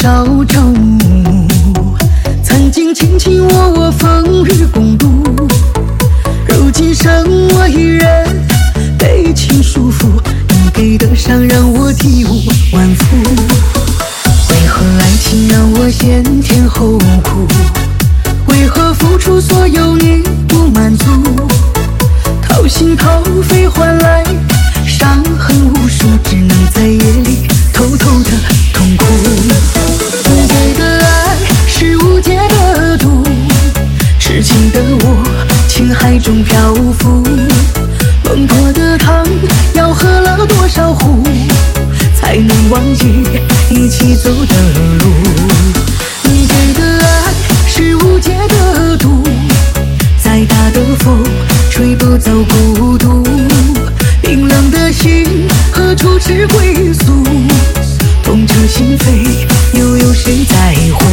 朝朝暮，曾经卿卿我我，风雨共度。如今剩我一人，被情束缚。你给的伤让我体无完肤，为何爱情让我先甜后苦？为何付出所有你不满足？掏心掏肺换来伤痕无数，只能在夜里偷偷的痛哭。你给的爱是无解的毒，痴情的我情海中漂浮。孟婆的汤要喝了多少壶，才能忘记一起走的路？你给的爱是无解的毒，再大的风吹不走孤独。冰冷的心何处是归宿？痛彻心扉，又有谁在乎？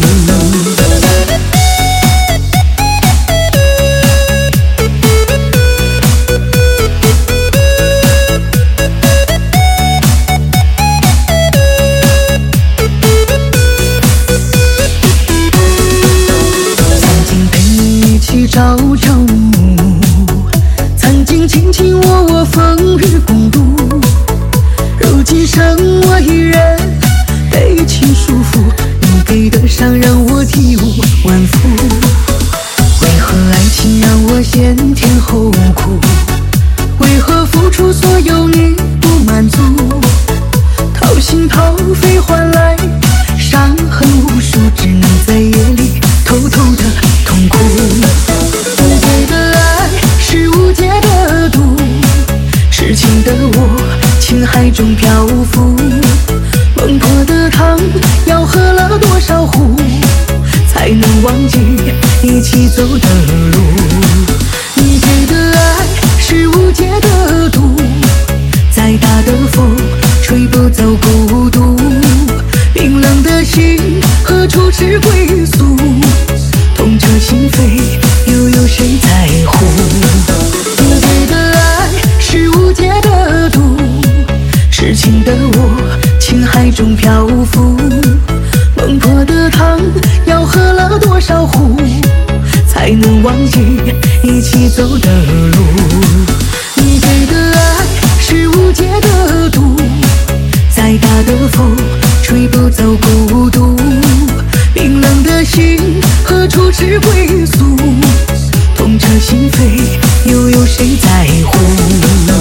朝朝暮，曾经卿卿我我，风雨共度。如今剩我一人，被情束缚。你给的伤让我体无完肤，为何爱情让我先甜后苦？为何付出所有你不满足？掏心掏肺换来伤痕无数，只能在夜里偷偷的痛哭。你给的爱是无解的毒，痴情的我情海中漂浮。孟婆的汤要喝了多少壶，才能忘记一起走的路？你给的爱是无解的毒，再大的风吹不走孤独。冰冷的心何处是归宿？痛彻心扉，又有谁在乎？你给的爱是无解的毒，痴情的我情海中漂浮。孟婆的汤要喝了多少壶，才能忘记一起走的路？你给的爱是无解的毒，再大的风吹不走孤独。冰冷的心何处是归宿？痛彻心扉，又有谁在乎？